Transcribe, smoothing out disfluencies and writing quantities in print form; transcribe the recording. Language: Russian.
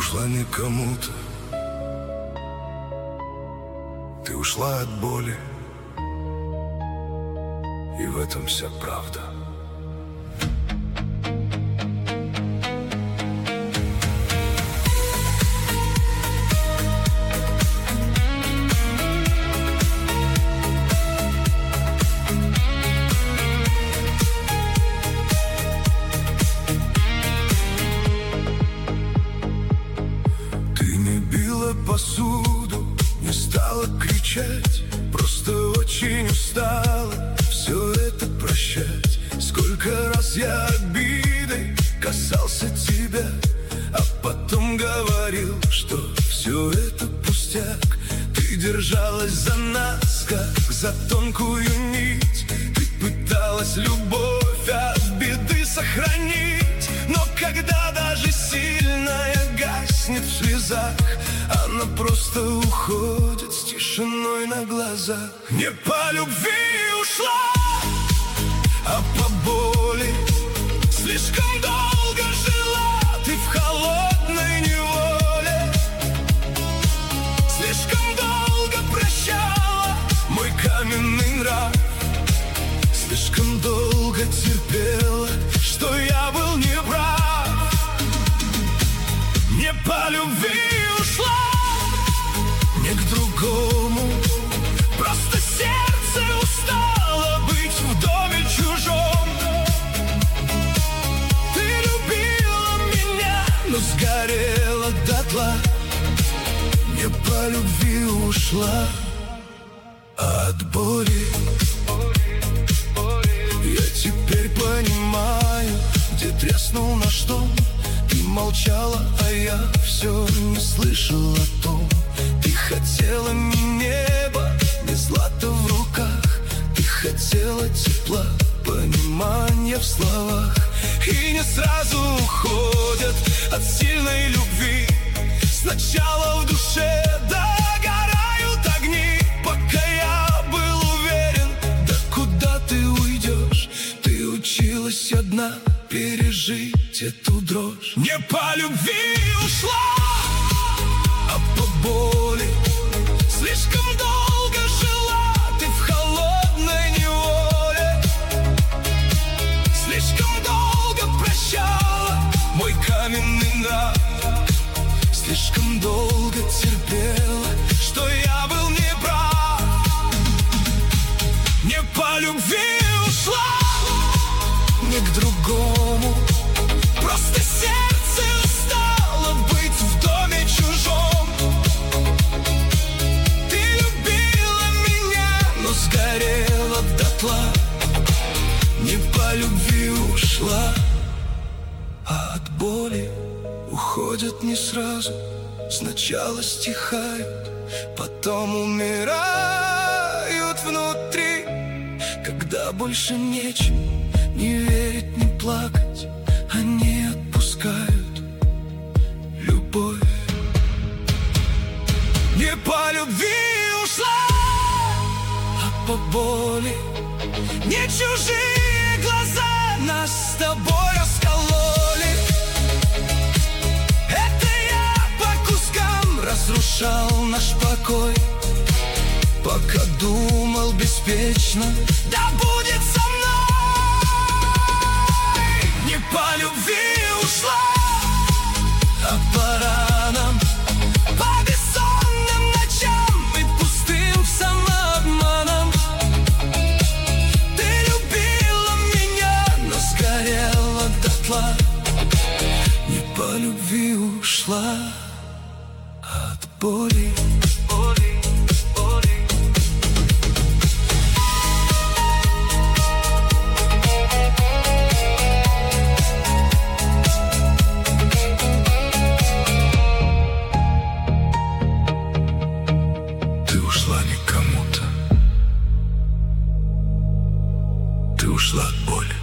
ушла не кому-то, ты ушла от боли, и в этом вся правда. Посуду, не стала кричать, просто очень устала все это прощать. Сколько раз я обидой касался тебя, а потом говорил, что все это пустяк. Ты держалась за нас, как за тонкую нить. Ты пыталась любовь от беды сохранить, но когда даже сильная гаснет в слезах, она просто уходит с тишиной на глазах. Не по любви ушла, а по боли. Слишком долго жила ты в холодной неволе. Слишком долго прощала мой каменный нрав. Слишком долго терпела, что я был неправ. Не по любви ушла, не к другому, просто сердце устало быть в доме чужом. Ты любила меня, но сгорела дотла. Не по любви ушла, а от боли. Я теперь понимаю, где треснул наш дом. Ты молчала, а я все не слышал о том. Ты хотела не небо, не злато в руках. Ты хотела тепла, понимания в словах. И не сразу уходят от сильной любви. Сначала в душе догорают огни. Пока я был уверен, да куда ты уйдешь. Ты училась одна пережить эту дрожь. Не по любви ушла, а по боли. Слишком долго жила ты в холодной неволе. Слишком долго прощала мой каменный нрав. Слишком долго терпела, что я был неправ. Не по любви ушла, не к другому, просто сердце устало быть в доме чужом. Ты любила меня, но сгорела дотла. Не по любви ушла, а от боли уходят не сразу. Сначала стихают, потом умирают внутри. Когда больше нечем не верить, не плакать, они отпускают любовь. Не по любви ушла, а по боли. Не чужие глаза нас с тобой раскололи. Это я по кускам разрушал наш покой, пока думал беспечно, да будет со мной. Не по любви ушла, а по ранам, по бессонным ночам и пустым самообманом. Ты любила меня, но сгорела дотла. Не по любви ушла, а от боли. Ты ушла от боли.